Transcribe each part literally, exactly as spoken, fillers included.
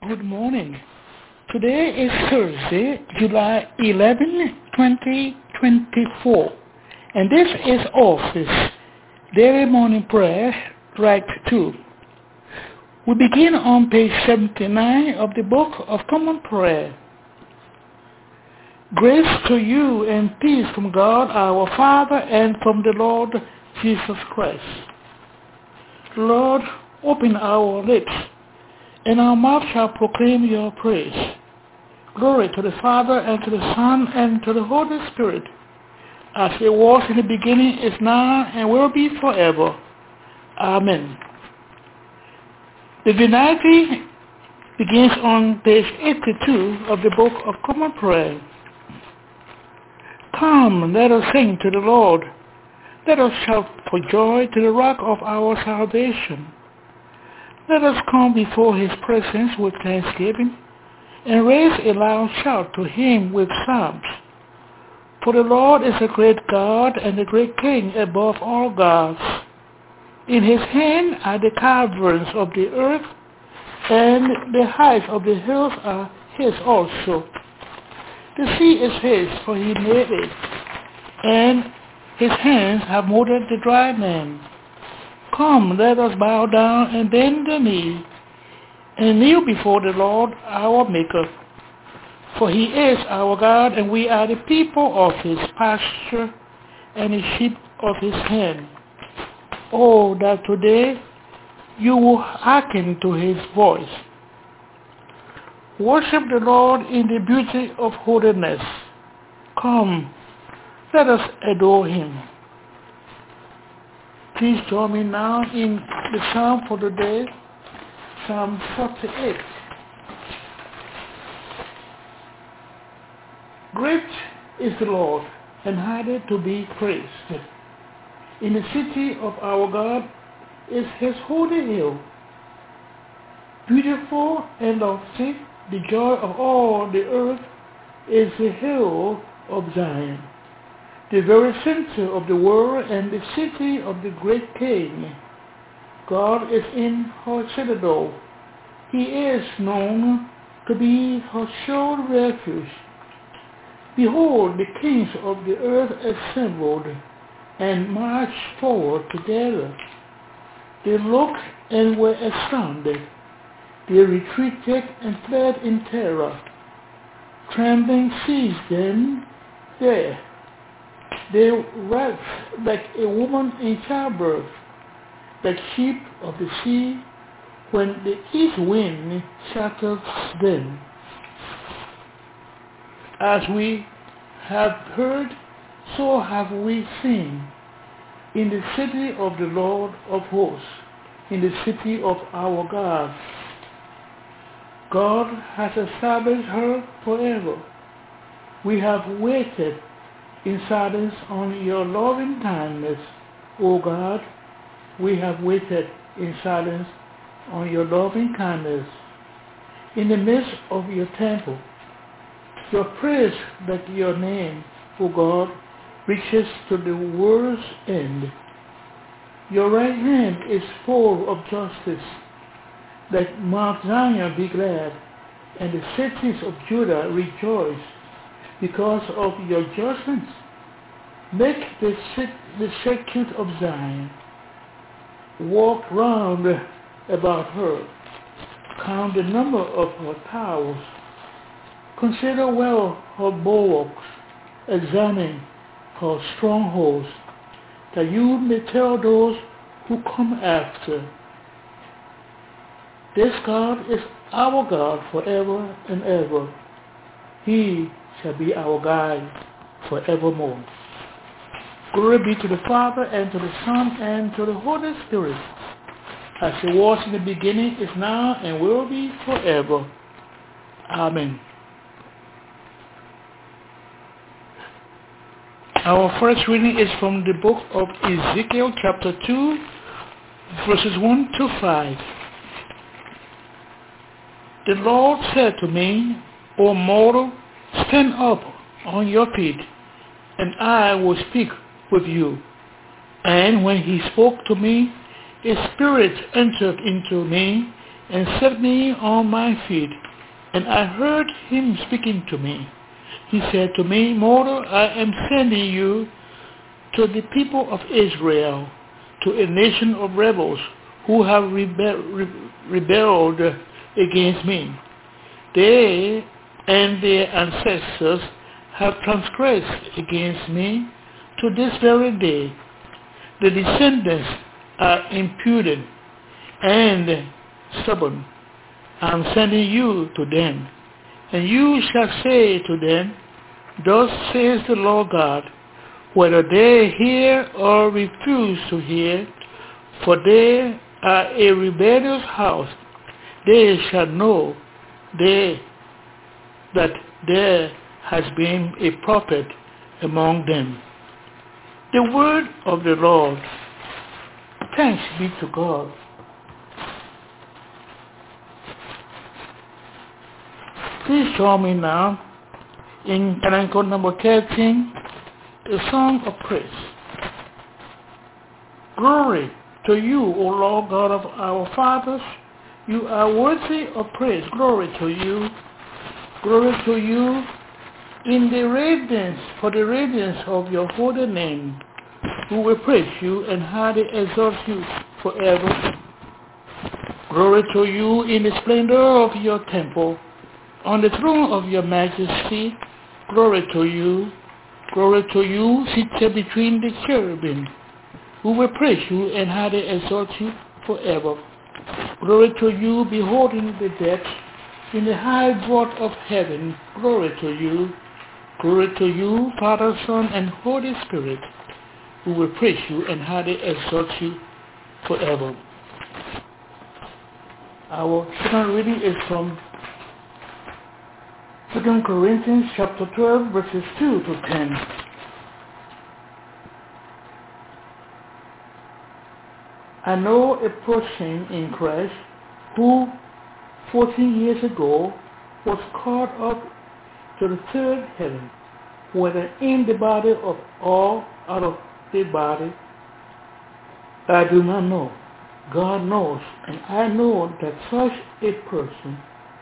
Good morning. Today is Thursday, July eleventh, twenty twenty-four, and this is Office Daily Morning Prayer, Track two. We begin on page seventy-nine of the Book of Common Prayer. Grace to you and peace from God our Father and from the Lord Jesus Christ. Lord, open our lips, and our mouth shall proclaim your praise. Glory to the Father, and to the Son, and to the Holy Spirit, as it was in the beginning, is now, and will be forever. Amen. The Venite begins on page eighty-two of the Book of Common Prayer. Come, let us sing to the Lord. Let us shout for joy to the rock of our salvation. Let us come before his presence with thanksgiving, and raise a loud shout to him with psalms. For the Lord is a great God and a great King above all gods. In his hand are the caverns of the earth, and the heights of the hills are his also. The sea is his, for he made it, and his hands have molded the dry land. Come, let us bow down and bend the knee, and kneel before the Lord our Maker. For he is our God, and we are the people of his pasture, and the sheep of his hand. Oh, that today you will hearken to his voice. Worship the Lord in the beauty of holiness. Come, let us adore him. Please join me now in the psalm for the day, Psalm forty-eight. Great is the Lord, and highly to be praised. In the city of our God is his holy hill. Beautiful and lofty, the joy of all the earth is the hill of Zion, the very center of the world and the city of the great King. God is in her citadel. He is known to be her sure refuge. Behold, the kings of the earth assembled and marched forward together. They looked and were astounded. They retreated and fled in terror. Trembling seized them there. They writhed like a woman in childbirth, like sheep of the sea when the east wind shatters them. As we have heard, so have we seen, in the city of the Lord of hosts, in the city of our God. God has established her forever. We have waited in silence on your loving kindness, O God. We have waited in silence on your loving kindness. In the midst of your temple, your praise that your name, O God, reaches to the world's end. Your right hand is full of justice. Let Mount Zion be glad, and the cities of Judah rejoice because of your judgments. Make the, the circuit of Zion. Walk round about her. Count the number of her towers. Consider well her bulwarks. Examine her strongholds, that you may tell those who come after. This God is our God forever and ever. He shall be our guide forevermore. Glory be to the Father, and to the Son, and to the Holy Spirit, as it was in the beginning, is now, and will be forever. Amen. Our first reading is from the book of Ezekiel, chapter two, verses one to five. The Lord said to me, O mortal, stand up on your feet, and I will speak with you. And when he spoke to me, a spirit entered into me, and set me on my feet. And I heard him speaking to me. He said to me, Mortal, I am sending you to the people of Israel, to a nation of rebels who have rebe- re- rebelled against me. They and their ancestors have transgressed against me to this very day. The descendants are impudent and stubborn. I am sending you to them, and you shall say to them, Thus says the Lord God, whether they hear or refuse to hear, for they are a rebellious house, they shall know they, that there has been a prophet among them. The word of the Lord. Thanks be to God. Please join me now in Canticle number thirteen, a song of praise. Glory to you, O Lord God of our fathers. You are worthy of praise. Glory to you. Glory to you in the radiance, for the radiance of your holy name. We will praise you and highly exalt you forever. Glory to you in the splendor of your temple, on the throne of your majesty. Glory to you. Glory to you, seated between the cherubim. We will praise you and highly exalt you forever. Glory to you, beholding the depths in the high vault of heaven. Glory to you. Glory to you, Father, Son, and Holy Spirit. We will praise you and highly exalt you forever. Our second reading is from Second Corinthians chapter twelve, verses two to ten. I know a person in Christ who fourteen years ago was caught up to the third heaven, whether in the body of or out of the body, I do not know. God knows, and I know that such a person,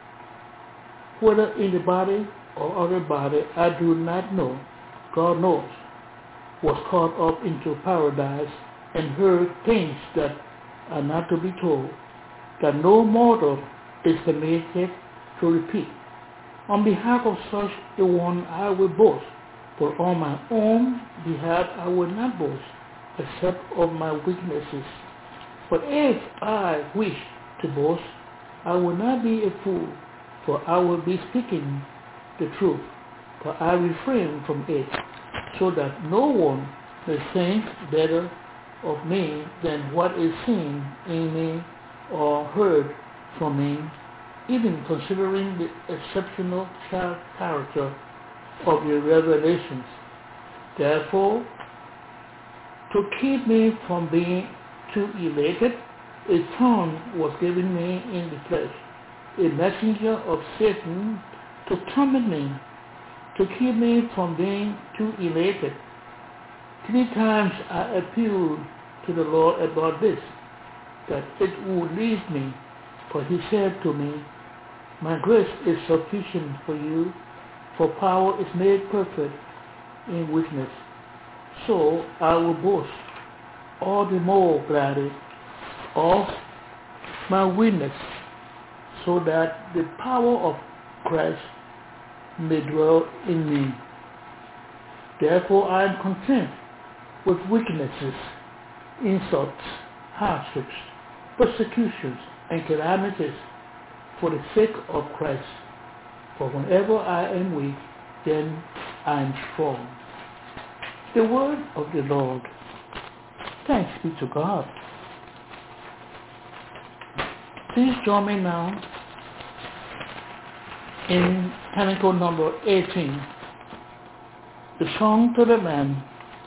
whether in the body or other body, I do not know, God knows, was caught up into paradise and heard things that are not to be told, that no mortal is permitted to repeat. On behalf of such a one I will boast, but on my own behalf I will not boast, except of my weaknesses. But if I wish to boast, I will not be a fool, for I will be speaking the truth, but I refrain from it, so that no one may think better of me than what is seen in me or heard from me, even considering the exceptional character of your revelations. Therefore, to keep me from being too elated, a thorn was given me in the flesh, a messenger of Satan to torment me, to keep me from being too elated. Three times I appealed to the Lord about this, that it would leave me, for he said to me, My grace is sufficient for you, for power is made perfect in weakness. So I will boast all the more gladly of my weakness, so that the power of Christ may dwell in me. Therefore I am content with weaknesses, insults, hardships, persecutions, and calamities for the sake of Christ. For whenever I am weak, then I am strong. The word of the Lord. Thanks be to God. Please join me now in Canticle number eighteen, the song to the Lamb.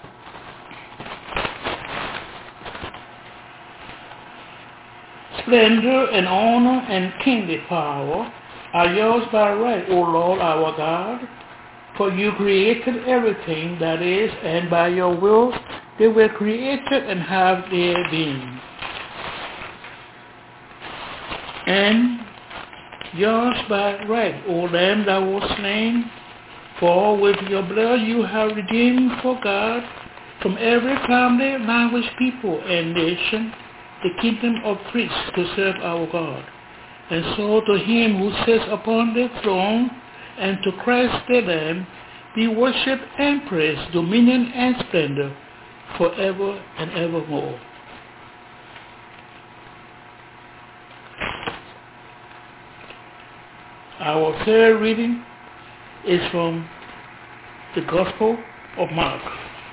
Splendor and honor and kingly power are yours by right, O Lord our God, for you created everything that is, and by your will they were created and have their being. and yours by right, O Lamb that was slain. For with your blood you have redeemed for God from every family, language, people, and nation, the kingdom of priests to serve our God. And so to him who sits upon the throne, and to Christ the Lamb, be worship and praise, dominion and splendor, forever and evermore. Our third reading is from the Gospel of Mark.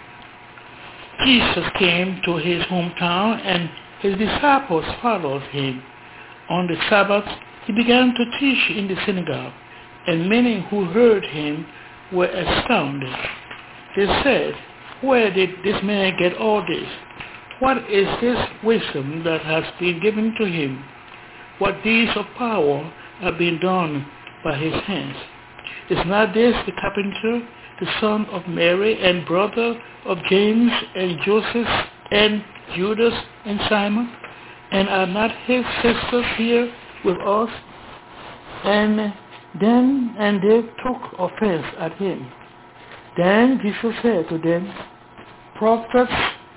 Jesus came to his hometown, and his disciples followed him. On the Sabbath, he began to teach in the synagogue, and many who heard him were astounded. They said, "Where did this man get all this? What is this wisdom that has been given to him? What deeds of power have been done by his hands? Is not this the carpenter, the son of Mary, and brother of James and Joseph and Judas and Simon? And are not his sisters here with us?" And then and they took offense at him. Then Jesus said to them, "Prophets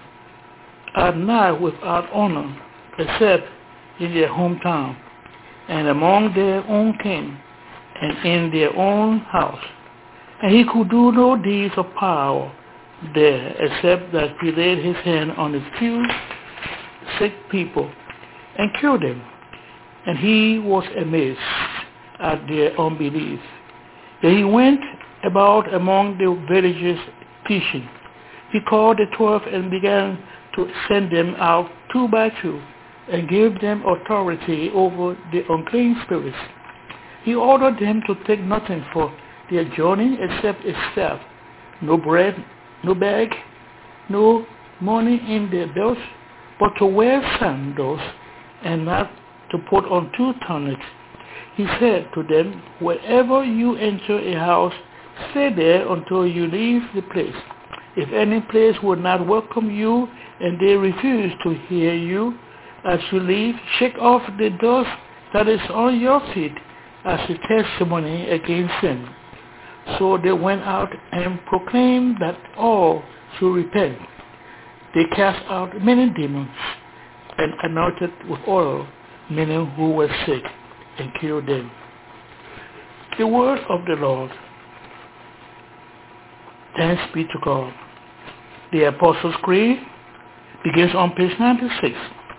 are not without honor, except in their hometown, and among their own kin, and in their own house." And he could do no deeds of power there, except that he laid his hand on a few sick people and cured them. And he was amazed at their unbelief. Then he went about among the villages teaching. He called the twelve and began to send them out two by two, and gave them authority over the unclean spirits. He ordered them to take nothing for their journey except a staff, no bread, no bag, no money in their belts, but to wear sandals, and not to put on two tunics. He said to them, "Wherever you enter a house, stay there until you leave the place. If any place will not welcome you, and they refuse to hear you, as you leave, shake off the dust that is on your feet as a testimony against them." So they went out and proclaimed that all should repent. They cast out many demons and anointed with oil many who were sick, and cured them. The word of the Lord. Thanks be to God. The Apostles' Creed begins on page ninety-six.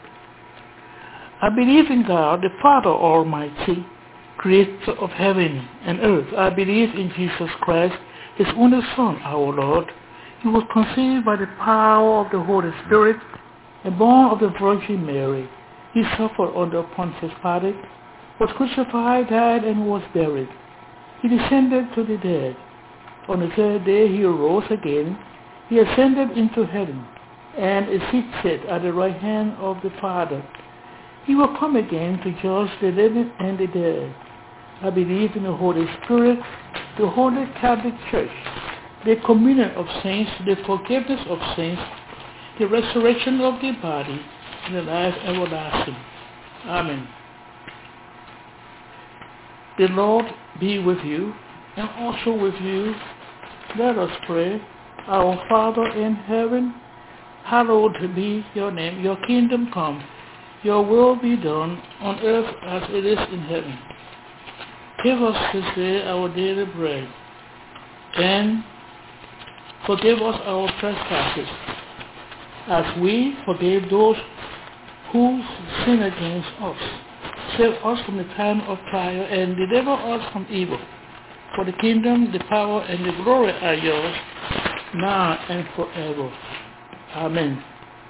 I believe in God, the Father Almighty, creator of heaven and earth. I believe in Jesus Christ, his only Son, our Lord. He was conceived by the power of the Holy Spirit and born of the Virgin Mary. He suffered under Pontius Pilate, was crucified, died, and was buried. He descended to the dead. On the third day he arose again. He ascended into heaven, and is seated at the right hand of the Father. He will come again to judge the living and the dead. I believe in the Holy Spirit, the Holy Catholic Church, the communion of saints, the forgiveness of sins, the resurrection of the body, and the life everlasting. Amen. The Lord be with you, and also with you. Let us pray. Our Father in heaven, hallowed be your name. Your kingdom come. Your will be done on earth as it is in heaven. Give us this day our daily bread, and forgive us our trespasses, as we forgive those who sin against us. Save us from the time of trial, and deliver us from evil. For the kingdom, the power, and the glory are yours, now and forever. Amen.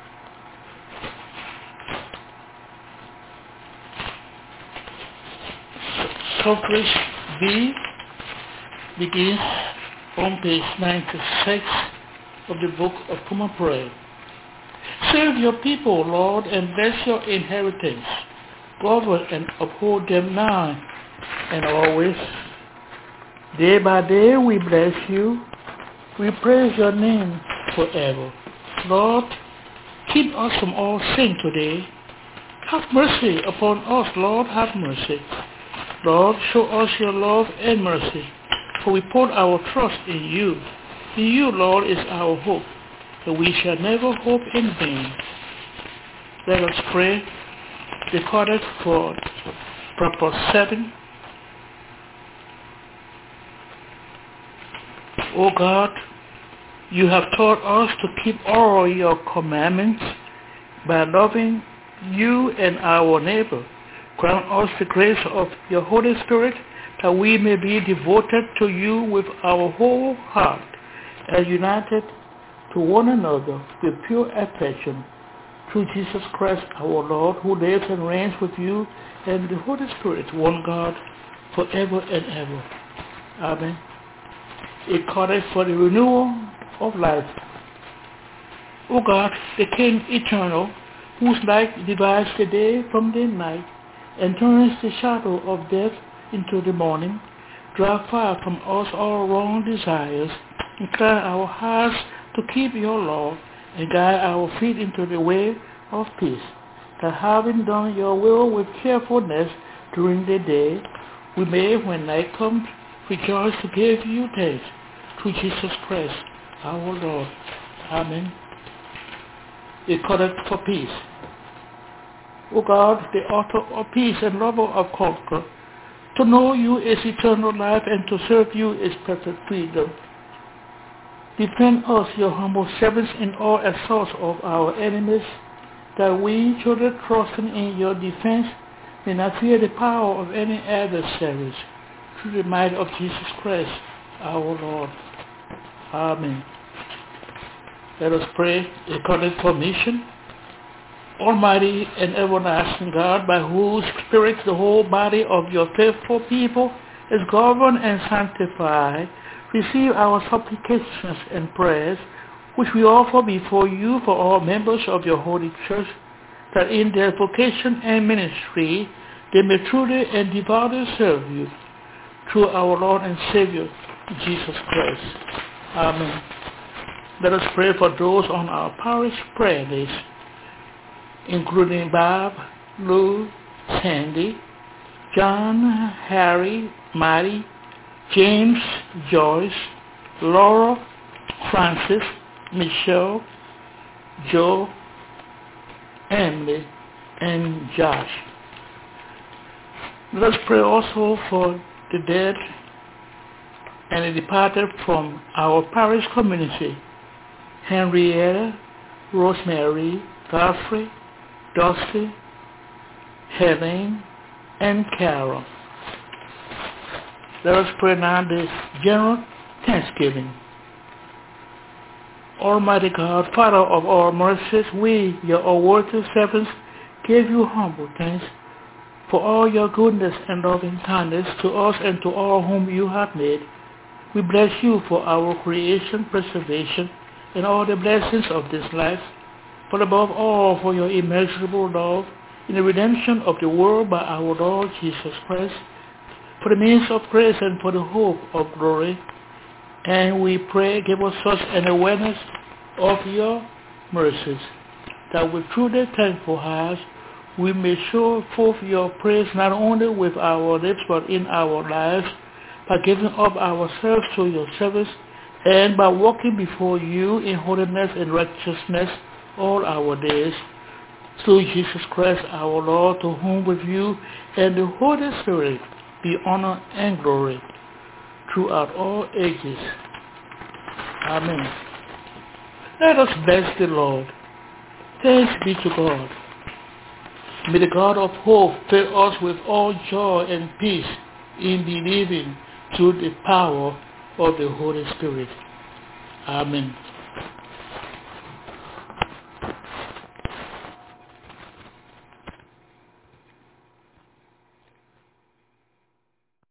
Coverage B begins on page ninety-six of the Book of Common Prayer. Save your people, Lord, and bless your inheritance. Govern and uphold them now and always. Day by day we bless you. We praise your name forever. Lord, keep us from all sin today, Have mercy upon us, Lord, have mercy. Lord, show us your love and mercy, for we put our trust in you. In you, Lord, is our hope, that we shall never hope in vain. Let us pray. Recorded for Purpose seven. O God, you have taught us to keep all your commandments by loving you and our neighbor. Grant us the grace of your Holy Spirit, that we may be devoted to you with our whole heart and united to one another with pure affection. Through Jesus Christ our Lord, who lives and reigns with you and the Holy Spirit, one God, forever and ever. Amen. It calleth for the renewal of life. O God, the King eternal, whose light divides the day from the night and turns the shadow of death into the morning, drive far from us all wrong desires, incline our hearts to keep your law, and guide our feet into the way of peace, that having done your will with carefulness during the day, we may, when night comes, rejoice to give you thanks through Jesus Christ our Lord. Amen. It calleth for peace. O God, the author of peace and lover of comfort, to know you is eternal life, and to serve you is perfect freedom. Defend us, your humble servants, in all assaults of our enemies, that we, children trusting in your defense, may not fear the power of any adversaries, through the might of Jesus Christ our Lord. Amen. Let us pray according to mission. Almighty and everlasting God, by whose Spirit the whole body of your faithful people is governed and sanctified, receive our supplications and prayers, which we offer before you for all members of your holy church, that in their vocation and ministry they may truly and devoutly serve you, through our Lord and Savior, Jesus Christ. Amen. Let us pray for those on our parish prayer list, including Bob, Lou, Sandy, John, Harry, Marty, James, Joyce, Laura, Francis, Michelle, Joe, Emily, and Josh. Let us pray also for the dead and the departed from our parish community: Henrietta, Rosemary, Godfrey, Dusty, Helen, and Carol. Let us pray now this general thanksgiving. Almighty God, Father of all mercies, we, your unworthy servants, give you humble thanks for all your goodness and loving kindness to us and to all whom you have made. We bless you for our creation, preservation, and all the blessings of this life, but above all for your immeasurable love in the redemption of the world by our Lord Jesus Christ, for the means of grace and for the hope of glory. And we pray, give us such an awareness of your mercies, that with truly thankful hearts we may show forth your praise not only with our lips but in our lives, by giving up ourselves to your service and by walking before you in holiness and righteousness all our days. Through Jesus Christ our Lord, to whom with you and the Holy Spirit be honor and glory throughout all ages. Amen. Let us bless the Lord. Thanks be to God. May the God of hope fill us with all joy and peace in believing, through the power of the Holy Spirit. Amen.